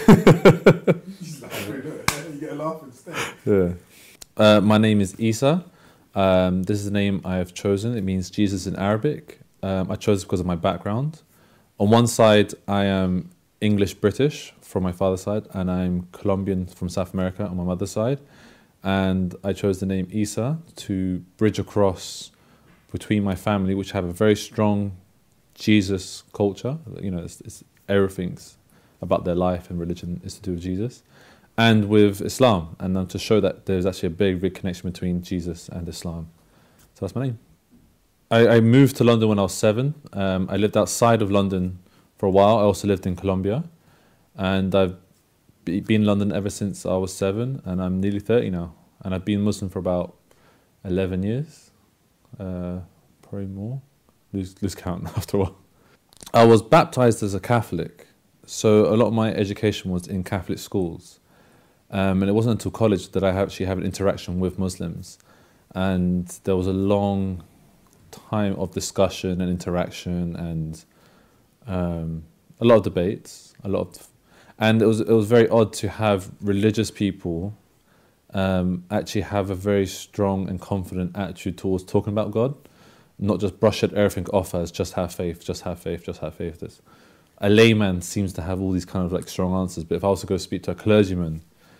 He's like, you get a laugh instead. Yeah. My name is Isa. This is the name I have chosen. It means Jesus in Arabic. I chose it because of my background. On one side, I am English-British from my father's side, and I'm Colombian from South America on my mother's side. And I chose the name Isa to bridge across between my family, which have a very strong Jesus culture. You know, it's everything's about their life and religion is to do with Jesus, and with Islam, and to show that there's actually a big connection between Jesus and Islam. So that's my name. I moved to London when I was 7. I lived outside of London for a while. I also lived in Colombia, and I've been in London ever since I was 7, and I'm nearly 30 now. And I've been Muslim for about 11 years, probably more. Lose count after a while. I was baptized as a Catholic, so a lot of my education was in Catholic schools. And it wasn't until college that I actually had an interaction with Muslims. And there was a long time of discussion and interaction and a lot of debates, and it was very odd to have religious people actually have a very strong and confident attitude towards talking about God, not just brush everything off as just have faith, just have faith, just have faith. A layman seems to have all these kind of like strong answers, but if I was to go speak to a clergyman,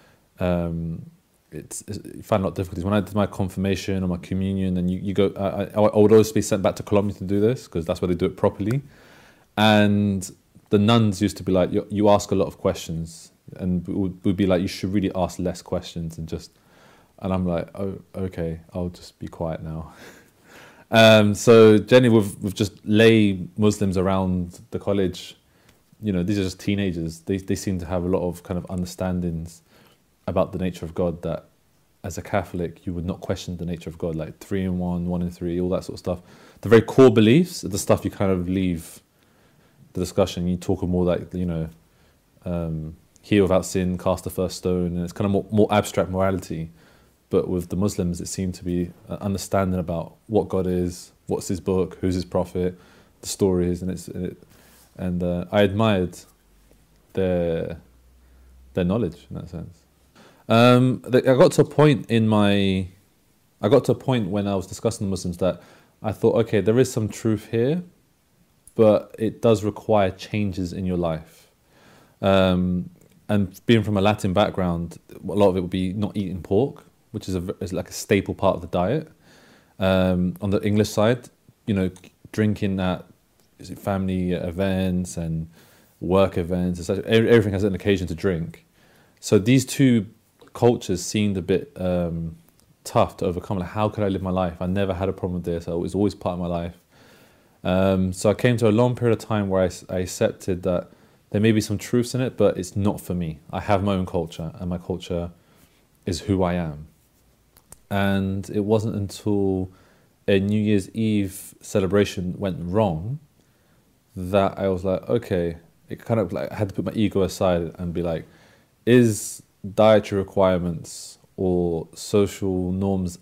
you find a lot of difficulties. When I did my confirmation or my communion, and you go, I would always be sent back to Colombia to do this because that's where they do it properly. And the nuns used to be like, you ask a lot of questions, and would be like, you should really ask less questions and I'm like, oh, okay, I'll just be quiet now. So generally with just lay Muslims around the college, you know, these are just teenagers. They seem to have a lot of kind of understandings about the nature of God that as a Catholic you would not question the nature of God, like 3 in 1, 1 in 3, all that sort of stuff. The very core beliefs are the stuff you kind of leave the discussion. You talk more like, you know, heal without sin, cast the first stone, and it's kind of more abstract morality. But with the Muslims, it seemed to be an understanding about what God is, what's his book, who's his prophet, the stories, and I admired their knowledge in that sense. I got to a point when I was discussing the Muslims that I thought, okay, there is some truth here, but it does require changes in your life. And being from a Latin background, a lot of it would be not eating pork, which is like a staple part of the diet. On the English side, you know, drinking at family events and work events, etc. Everything has an occasion to drink. So these two cultures seemed a bit tough to overcome. Like, how could I live my life? I never had a problem with this. It was always part of my life. So I came to a long period of time where I accepted that there may be some truths in it, but it's not for me. I have my own culture, and my culture is who I am. And it wasn't until a New Year's Eve celebration went wrong that I was like, okay, it kind of like I had to put my ego aside and be like, is dietary requirements or social norms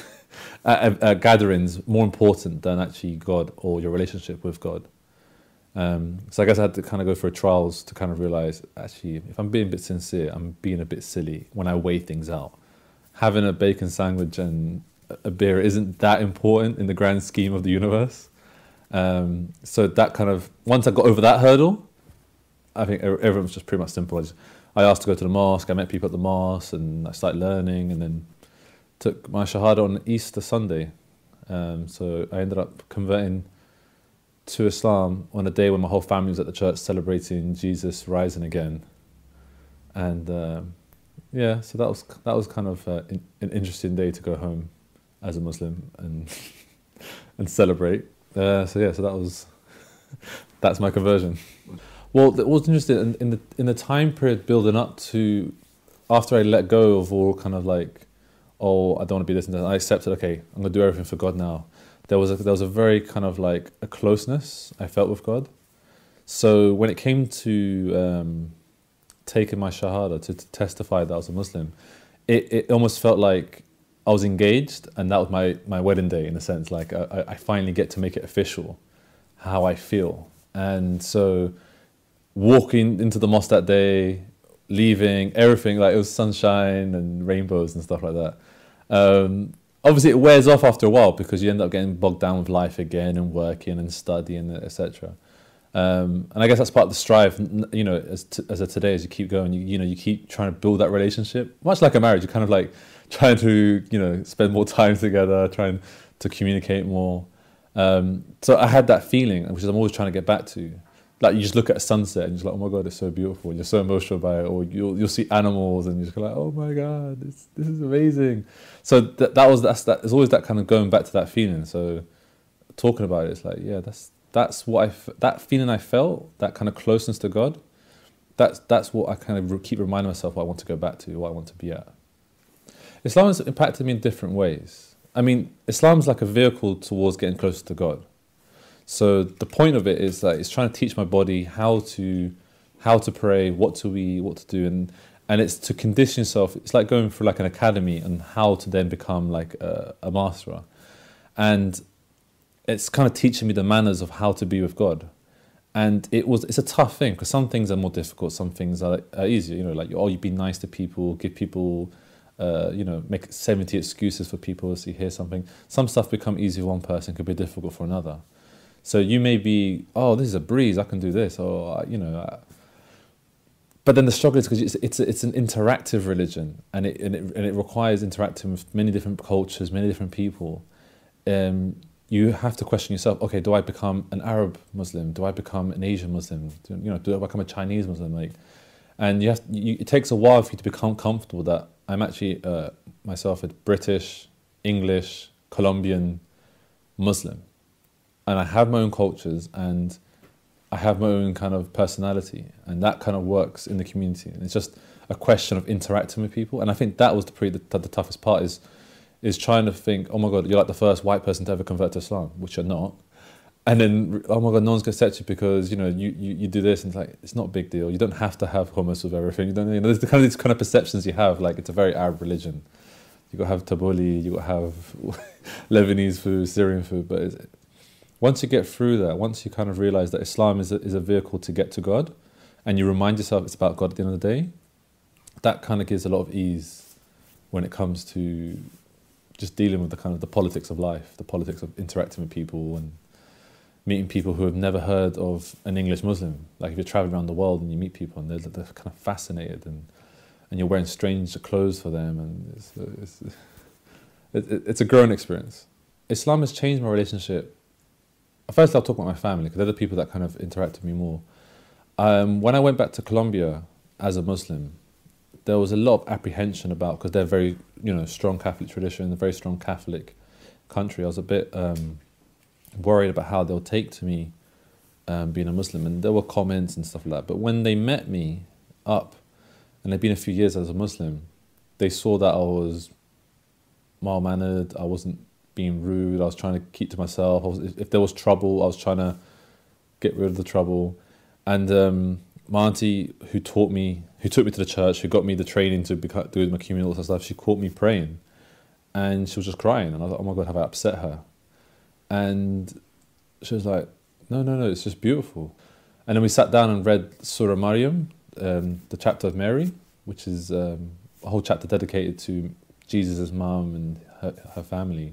at gatherings more important than actually God or your relationship with God? So I guess I had to kind of go through trials to kind of realize, actually, if I'm being a bit sincere, I'm being a bit silly when I weigh things out. Having a bacon sandwich and a beer isn't that important in the grand scheme of the universe. So that kind of, once I got over that hurdle, I think everything was just pretty much simple. I asked to go to the mosque, I met people at the mosque, and I started learning, and then took my Shahada on Easter Sunday. So I ended up converting to Islam on a day when my whole family was at the church celebrating Jesus rising again. And yeah, so that was kind of an interesting day to go home as a Muslim and and celebrate. So that's my conversion. Well, what was interesting in the time period building up to after I let go of all kind of like, oh, I don't want to be this and that, I accepted, okay, I'm gonna do everything for God now. There was a very kind of like a closeness I felt with God. So when it came to taking my Shahada to testify that I was a Muslim, it almost felt like I was engaged, and that was my wedding day in a sense. Like I finally get to make it official, how I feel. And so walking into the mosque that day, leaving, everything, like it was sunshine and rainbows and stuff like that. Obviously, it wears off after a while because you end up getting bogged down with life again and working and studying, etc. And I guess that's part of the strive, you know, as of today, as you keep going, you know, you keep trying to build that relationship, much like a marriage. You're kind of like trying to, you know, spend more time together, trying to communicate more. So I had that feeling, which is I'm always trying to get back to. Like you just look at a sunset and you're just like, oh my God, it's so beautiful. And you're so emotional by it. Or you'll see animals and you're just like, oh my God, this is amazing. So that's always that kind of going back to that feeling. So talking about it, it's like, yeah, that's what that feeling I felt, that kind of closeness to God. That's what I kind of keep reminding myself what I want to go back to, what I want to be at. Islam has impacted me in different ways. I mean, Islam is like a vehicle towards getting closer to God. So the point of it is that it's trying to teach my body how to pray, what to eat, what to do, and it's to condition yourself. It's like going through like an academy and how to then become like a master. And it's kind of teaching me the manners of how to be with God. And it's a tough thing because some things are more difficult, some things are easier. You know, like you be nice to people, give people, you know, make 70 excuses for people as you hear something. Some stuff become easy for one person, could be difficult for another. So you may be, oh, this is a breeze, I can do this, or you know. But then the struggle is because it's an interactive religion, and it requires interacting with many different cultures, many different people. You have to question yourself. Okay, do I become an Arab Muslim? Do I become an Asian Muslim? Do I become a Chinese Muslim? Like, and it takes a while for you to become comfortable that I'm actually myself a British, English, Colombian Muslim. And I have my own cultures and I have my own kind of personality, and that kind of works in the community. And it's just a question of interacting with people. And I think that was the toughest part is trying to think, oh my God, you're like the first white person to ever convert to Islam, which you're not. And then, oh my God, no one's going to accept you because, you know, you do this, and it's like, it's not a big deal. You don't have to have hummus with everything. You don't, you know, there's these kind of perceptions you have, like it's a very Arab religion. You got to have tabbouleh, you got to have Lebanese food, Syrian food, but once you get through that, once you kind of realize that Islam is a vehicle to get to God, and you remind yourself it's about God at the end of the day, that kind of gives a lot of ease when it comes to just dealing with the politics of life, the politics of interacting with people and meeting people who have never heard of an English Muslim. Like if you're traveling around the world and you meet people and they're kind of fascinated and you're wearing strange clothes for them, and it's a growing experience. Islam has changed my relationship. First, I'll talk about my family because they're the people that kind of interact with me more. When I went back to Colombia as a Muslim, there was a lot of apprehension about, because they're very, you know, strong Catholic tradition, a very strong Catholic country. I was a bit worried about how they'll take to me being a Muslim, and there were comments and stuff like that. But when they met me up, and they'd been a few years as a Muslim, they saw that I was mild-mannered, I wasn't being rude, I was trying to keep to myself. If there was trouble, I was trying to get rid of the trouble. And my auntie, who took me to the church, who got me the training to do my communal stuff, she caught me praying, and she was just crying, and I was like, oh my God, have I upset her? And she was like, no, it's just beautiful. And then we sat down and read Surah Maryam, the chapter of Mary, which is a whole chapter dedicated to Jesus' mum and her family.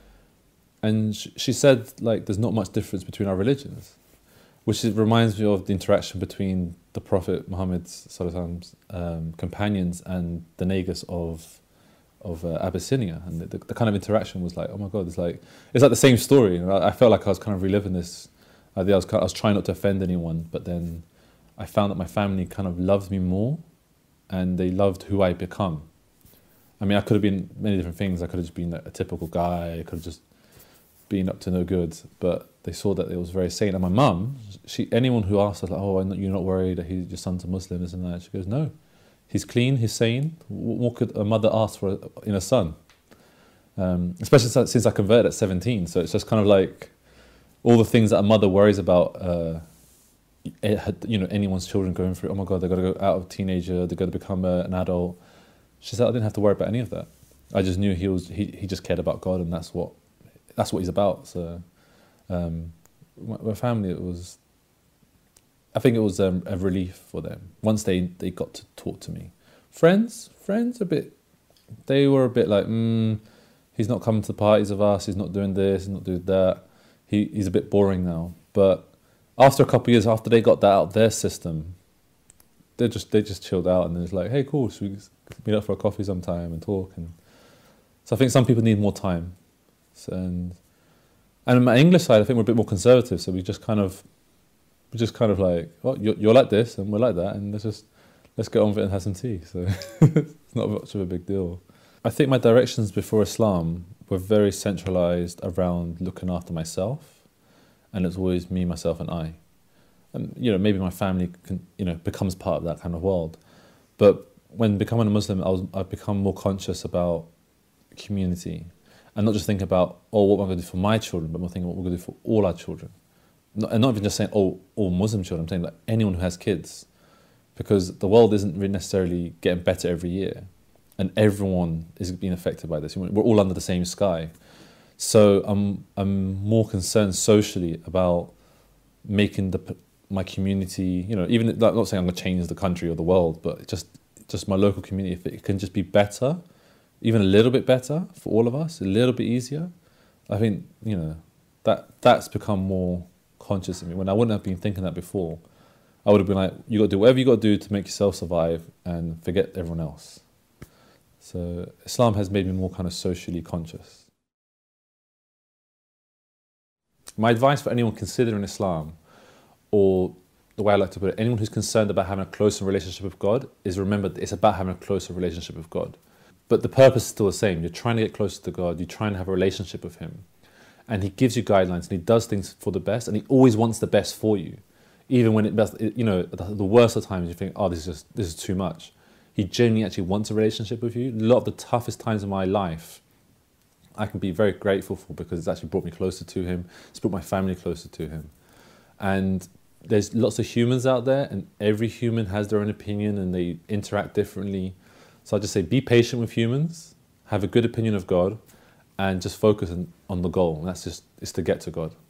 And she said, like, there's not much difference between our religions, which reminds me of the interaction between the Prophet Muhammad's companions and the Negus of Abyssinia. And the kind of interaction was like, oh my God, it's like the same story. And I felt like I was kind of reliving this. I was trying not to offend anyone, but then I found that my family kind of loved me more, and they loved who I become. I mean, I could have been many different things. I could have just been a typical guy. I could have just been up to no good. But they saw that it was very sane. And my mum, anyone who asked her, like, oh, you're not worried that your son's a Muslim, isn't that? She goes, no, he's clean, he's sane. What could a mother ask for in a son? Especially since I converted at 17. So it's just kind of like all the things that a mother worries about, anyone's children going through. Oh my God, they've got to go out of teenager, they've got to become an adult. She said I didn't have to worry about any of that. I just knew he just cared about God, and that's what he's about. So my family, I think it was a relief for them once they got to talk to me. Friends, they were a bit like, he's not coming to the parties with us, he's not doing this, he's not doing that. He's a bit boring now. But after a couple of years, after they got that out of their system, they just chilled out and it's like, hey, cool, should we meet up for a coffee sometime and talk? And so I think some people need more time. So, and on my English side, I think we're a bit more conservative. So we just kind of like, well, you're like this and we're like that, and let's get on with it and have some tea. So it's not much of a big deal. I think my directions before Islam were very centralized around looking after myself, and it's always me, myself, and I. And maybe my family becomes part of that kind of world. But when becoming a Muslim, I've become more conscious about community, and not just think about what am I going to do for my children, but more thinking what we're going to do for all our children. And not even just saying all Muslim children. I'm saying like anyone who has kids, because the world isn't really necessarily getting better every year, and everyone is being affected by this. We're all under the same sky. So I'm more concerned socially about making my community, even like, not saying I'm going to change the country or the world, but just my local community, if it can just be better, even a little bit better for all of us, a little bit easier. I think that's become more conscious of me. When I wouldn't have been thinking that before, I would have been like, you got to do whatever you got to do to make yourself survive and forget everyone else. So Islam has made me more kind of socially conscious. My advice for anyone considering Islam, or the way I like to put it, anyone who's concerned about having a closer relationship with God, is remember that it's about having a closer relationship with God. But the purpose is still the same. You're trying to get closer to God, you're trying to have a relationship with Him. And He gives you guidelines and He does things for the best, and He always wants the best for you. Even when the worst of times you think, oh, this is too much. He genuinely actually wants a relationship with you. A lot of the toughest times in my life, I can be very grateful for, because it's actually brought me closer to Him. It's brought my family closer to Him. And there's lots of humans out there, and every human has their own opinion and they interact differently. So I just say, be patient with humans, have a good opinion of God, and just focus on the goal. And it's to get to God.